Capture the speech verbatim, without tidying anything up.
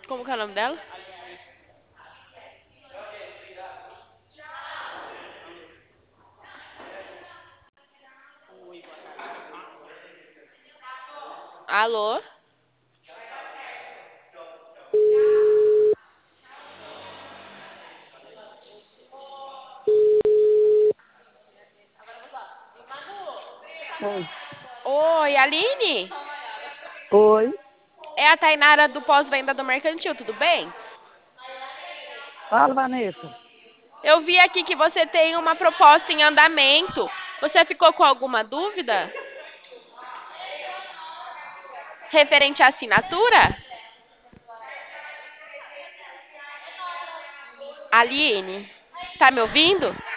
Como que é o nome dela? Alô? Oi. Oi, Aline? Oi. É a Tainara do pós-venda do Mercantil, tudo bem? Fala, Vanessa. Eu vi aqui que você tem uma proposta em andamento. Você ficou com alguma dúvida? Referente à assinatura? Aline, tá me ouvindo?